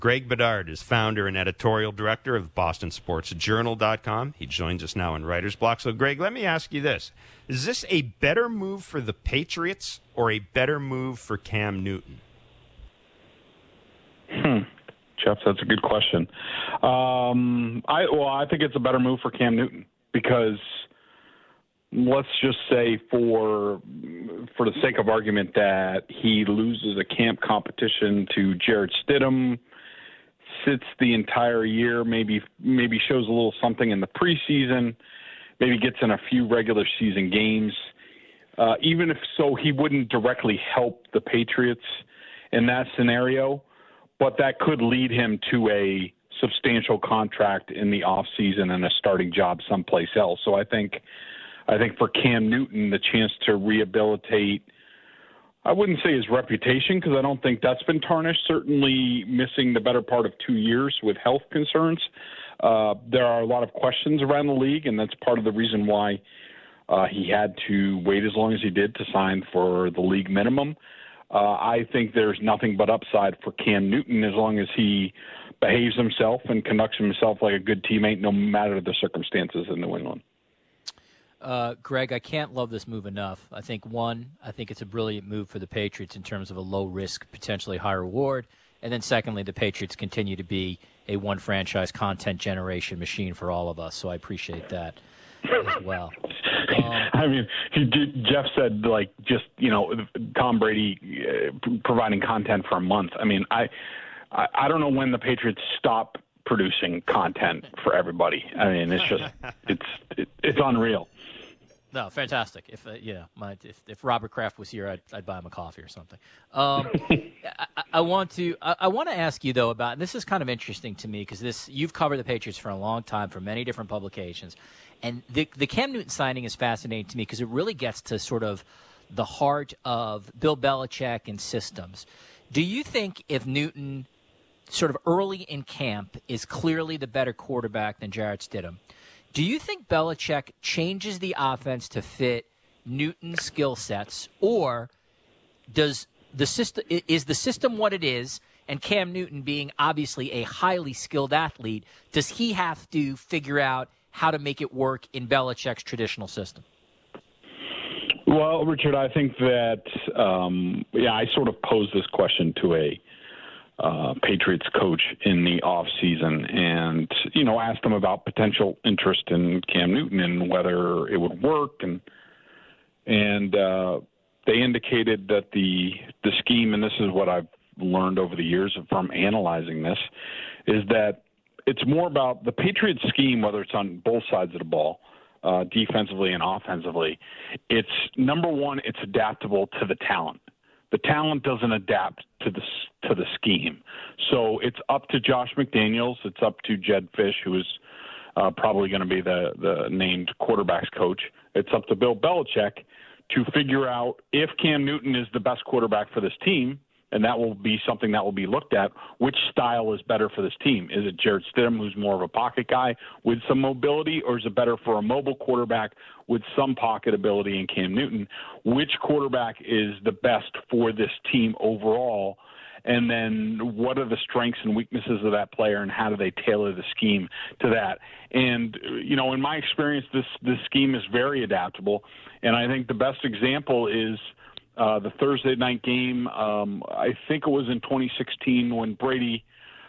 Greg Bedard is founder and editorial director of BostonSportsJournal.com. He joins us now in Writer's Block. So, Greg, let me ask you this. Is this a better move for the Patriots or a better move for Cam Newton? Jeff, that's a good question. I think it's a better move for Cam Newton because let's just say for the sake of argument that he loses a camp competition to Jarrett Stidham, sits the entire year, maybe shows a little something in the preseason, maybe gets in a few regular season games. Even if so, he wouldn't directly help the Patriots in that scenario, but that could lead him to a substantial contract in the offseason and a starting job someplace else. So I think for Cam Newton, the chance to rehabilitate, I wouldn't say his reputation because I don't think that's been tarnished, certainly missing the better part of 2 years with health concerns. There are a lot of questions around the league, and that's part of the reason why he had to wait as long as he did to sign for the league minimum. I think there's nothing but upside for Cam Newton as long as he behaves himself and conducts himself like a good teammate no matter the circumstances in New England. Greg, I can't love this move enough. I think it's a brilliant move for the Patriots in terms of a low-risk, potentially high reward. And then secondly, the Patriots continue to be a one-franchise content generation machine for all of us. So I appreciate that as well. I mean, Jeff said, Tom Brady providing content for a month. I mean, I don't know when the Patriots stop producing content for everybody. I mean, it's just it's unreal. No, fantastic. If if Robert Kraft was here, I'd buy him a coffee or something. I want to ask you though about, and this is kind of interesting to me because you've covered the Patriots for a long time for many different publications, and the Cam Newton signing is fascinating to me because it really gets to sort of the heart of Bill Belichick and systems. Do you think if Newton sort of early in camp is clearly the better quarterback than Jarrett Stidham, do you think Belichick changes the offense to fit Newton's skill sets, or is the system what it is, and Cam Newton being obviously a highly skilled athlete, does he have to figure out how to make it work in Belichick's traditional system? Well, Richard, I think that, I sort of posed this question to a Patriots coach in the off season and, asked him about potential interest in Cam Newton and whether it would work. And they indicated that the scheme, and this is what I've learned over the years from analyzing this, is that it's more about the Patriots scheme, whether it's on both sides of the ball, defensively and offensively. It's number one, it's adaptable to the talent. The talent doesn't adapt to the scheme. So it's up to Josh McDaniels. It's up to Jed Fish, who is probably going to be the named quarterbacks coach. It's up to Bill Belichick to figure out if Cam Newton is the best quarterback for this team, and that will be something that will be looked at, which style is better for this team. Is it Jarrett Stidham, who's more of a pocket guy with some mobility, or is it better for a mobile quarterback with some pocket ability in Cam Newton? Which quarterback is the best for this team overall? And then what are the strengths and weaknesses of that player, and how do they tailor the scheme to that? And, in my experience, this scheme is very adaptable. And I think the best example is the Thursday night game. I think it was in 2016 when Brady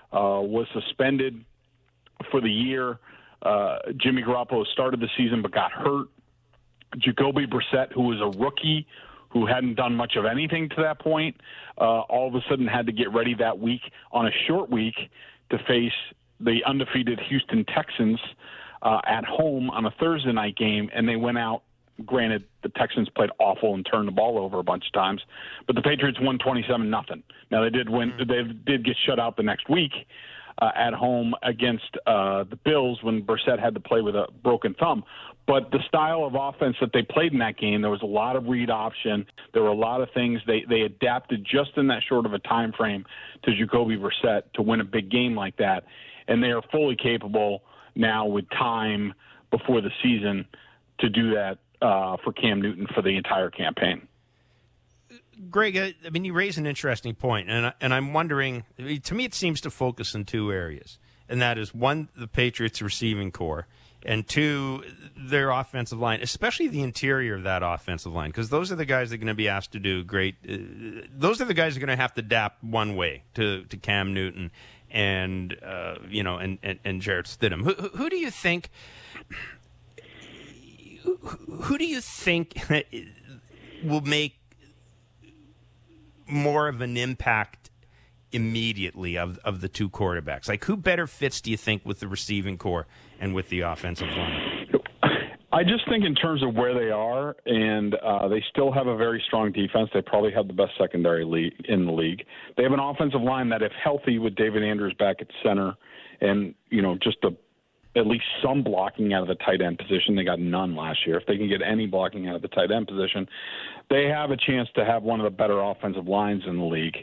was suspended for the year. Jimmy Garoppolo started the season but got hurt. Jacoby Brissett, who was a rookie, who hadn't done much of anything to that point, all of a sudden had to get ready that week on a short week to face the undefeated Houston Texans at home on a Thursday night game, and they went out. Granted, the Texans played awful and turned the ball over a bunch of times, but the Patriots won 27-0. Now, they did win. They did get shut out the next week at home against the Bills when Brissett had to play with a broken thumb. But the style of offense that they played in that game, there was a lot of read option. There were a lot of things they adapted just in that short of a time frame to Jacoby Brissett to win a big game like that. And they are fully capable now with time before the season to do that for Cam Newton for the entire campaign. Greg, I mean, you raise an interesting point, and I'm wondering. To me, it seems to focus in two areas, and that is one, the Patriots' receiving core, and two, their offensive line, especially the interior of that offensive line, because those are the guys that are going to be asked to do great. Those are the guys that are going to have to adapt one way to Cam Newton and and Jarrett Stidham. Who do you think? Who do you think will make more of an impact immediately of the two quarterbacks? Like, who better fits, do you think, with the receiving core and with the offensive line? I just think in terms of where they are, and they still have a very strong defense. They probably have the best secondary in the league. They have an offensive line that, if healthy, with David Andrews back at center, and just at least some blocking out of the tight end position. They got none last year. If they can get any blocking out of the tight end position, they have a chance to have one of the better offensive lines in the league.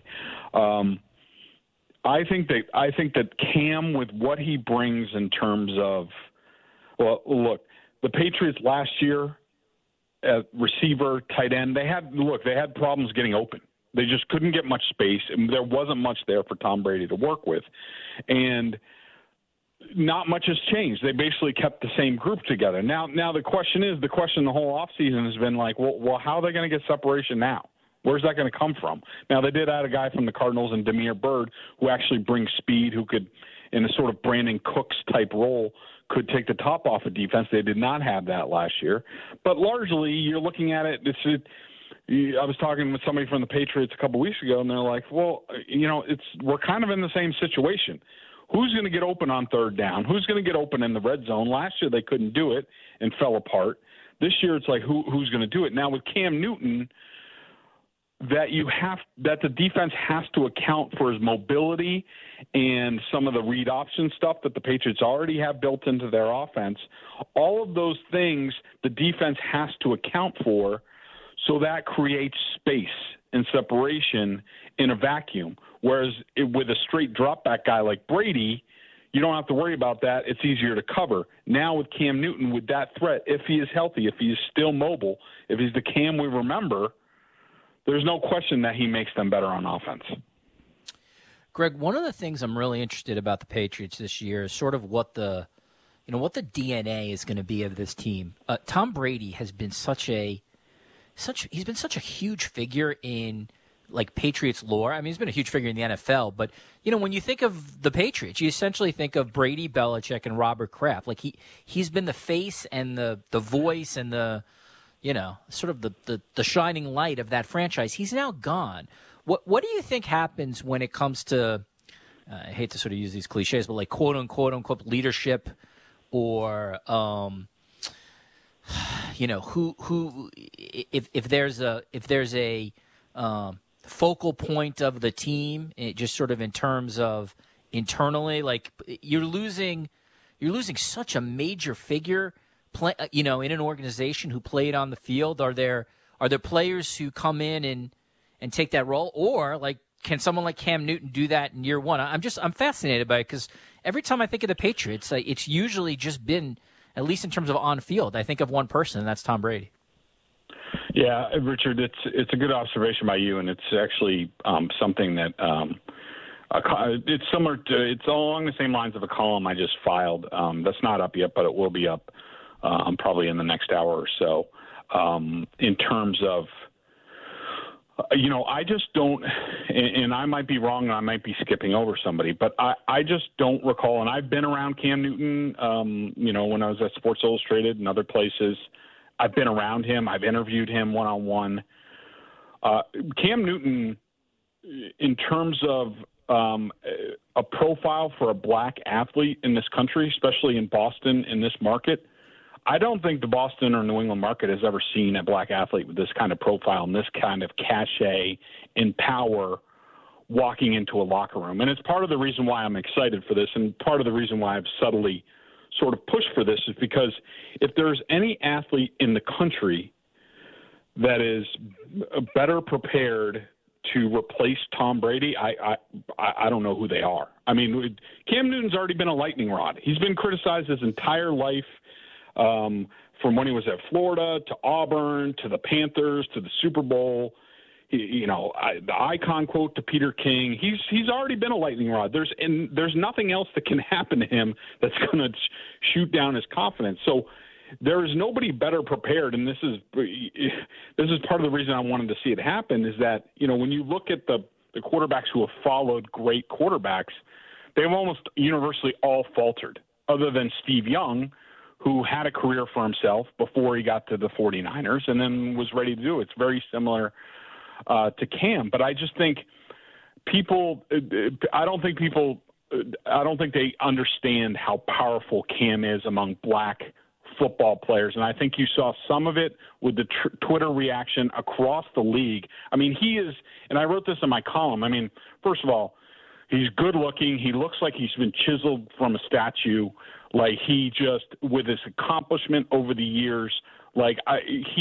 I think that Cam, with what he brings in terms of, well, look, the Patriots last year at receiver, tight end, they had problems getting open. They just couldn't get much space, and there wasn't much there for Tom Brady to work with. And not much has changed. They basically kept the same group together. Now the question the whole offseason has been like, well, how are they going to get separation now? Where's that going to come from? Now, they did add a guy from the Cardinals in Damiere Byrd who actually brings speed, who could, in a sort of Brandon Cooks type role, could take the top off of defense. They did not have that last year. But largely, you're looking at it, I was talking with somebody from the Patriots a couple weeks ago, and they're like, well, we're kind of in the same situation. Who's going to get open on third down? Who's going to get open in the red zone? Last year they couldn't do it and fell apart. This year it's like who's going to do it? Now with Cam Newton, that the defense has to account for his mobility and some of the read option stuff that the Patriots already have built into their offense. All of those things the defense has to account for, so that creates space and separation in a vacuum. Whereas with a straight drop back guy like Brady, you don't have to worry about that. It's easier to cover. Now with Cam Newton, with that threat, if he is healthy, if he is still mobile, if he's the Cam we remember, there's no question that he makes them better on offense. Greg, one of the things I'm really interested about the Patriots this year is sort of what the DNA is going to be of this team. Tom Brady has been such a huge figure in like Patriots lore. I mean, he's been a huge figure in the NFL, but when you think of the Patriots, you essentially think of Brady, Belichick, and Robert Kraft. Like he's been the face and the voice and the sort of the shining light of that franchise. He's now gone. What do you think happens when it comes to I hate to sort of use these cliches, but like quote unquote leadership, or who if there's a focal point of the team, just sort of in terms of internally, like you're losing such a major figure, in an organization who played on the field. Are there players who come in and take that role, or like can someone like Cam Newton do that in year one? I'm fascinated by it, because every time I think of the Patriots, it's usually just been, at least in terms of on field, I think of one person, and that's Tom Brady. Yeah, Richard, it's a good observation by you, and it's actually something that it's along the same lines of a column I just filed. That's not up yet, but it will be up probably in the next hour or so. In terms of, I just don't, and I might be wrong, and I might be skipping over somebody, but I just don't recall, and I've been around Cam Newton, when I was at Sports Illustrated and other places. I've been around him. I've interviewed him one-on-one. Cam Newton, in terms of a profile for a black athlete in this country, especially in Boston, in this market, I don't think the Boston or New England market has ever seen a black athlete with this kind of profile and this kind of cachet and power walking into a locker room. And it's part of the reason why I'm excited for this, and part of the reason why I've subtly sort of pushed for this, is because if there's any athlete in the country that is better prepared to replace Tom Brady, I don't know who they are. I mean, Cam Newton's already been a lightning rod. He's been criticized his entire life, from when he was at Florida to Auburn to the Panthers to the Super Bowl. the icon quote to Peter King. He's already been a lightning rod. There's nothing else that can happen to him that's going to shoot down his confidence. So there is nobody better prepared, and this is part of the reason I wanted to see it happen. Is that when you look at the quarterbacks who have followed great quarterbacks, they've almost universally all faltered, other than Steve Young, who had a career for himself before he got to the 49ers and then was ready to do it. It's very similar to Cam. But I just think I don't think they understand how powerful Cam is among black football players. And I think you saw some of it with the Twitter reaction across the league. I mean, he is, and I wrote this in my column. I mean, first of all, he's good looking. He looks like he's been chiseled from a statue. Like with his accomplishment over the years, I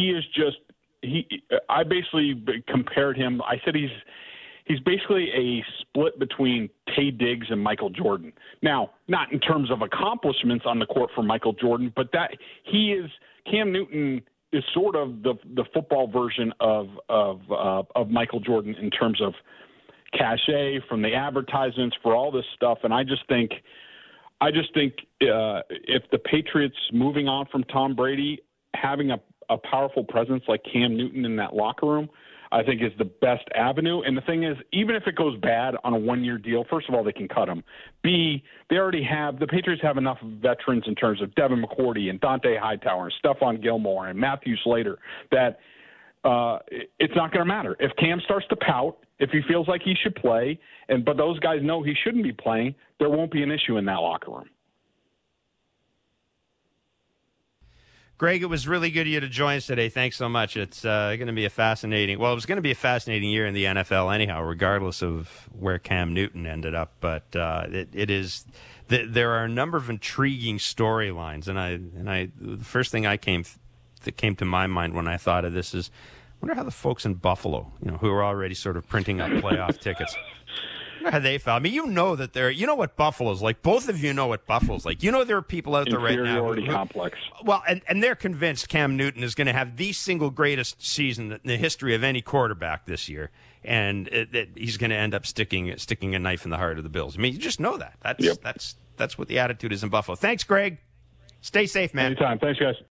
basically compared him. I said he's basically a split between Taye Diggs and Michael Jordan. Now, not in terms of accomplishments on the court for Michael Jordan, but that Cam Newton is sort of the football version of Michael Jordan in terms of cachet from the advertisements for all this stuff. And I just think if the Patriots moving on from Tom Brady, having a powerful presence like Cam Newton in that locker room, I think is the best avenue. And the thing is, even if it goes bad on a one-year deal, first of all, they can cut him. B, the Patriots have enough veterans in terms of Devin McCourty and Dante Hightower and Stephon Gilmore and Matthew Slater that it's not going to matter. If Cam starts to pout, if he feels like he should play, but those guys know he shouldn't be playing, there won't be an issue in that locker room. Greg, it was really good of you to join us today. Thanks so much. It's going to be it was going to be a fascinating year in the NFL anyhow, regardless of where Cam Newton ended up. But there are a number of intriguing storylines, and the first thing that came to my mind when I thought of this is, I wonder how the folks in Buffalo, who are already sort of printing up playoff tickets, how they felt. I mean, what Buffalo's like. Both of you know what Buffalo's like. There are people out there right now. Inferiority complex. Well, and they're convinced Cam Newton is going to have the single greatest season in the history of any quarterback this year, and he's going to end up sticking a knife in the heart of the Bills. I mean, you just know that. That's what the attitude is in Buffalo. Thanks, Greg. Stay safe, man. Anytime. Thanks, guys.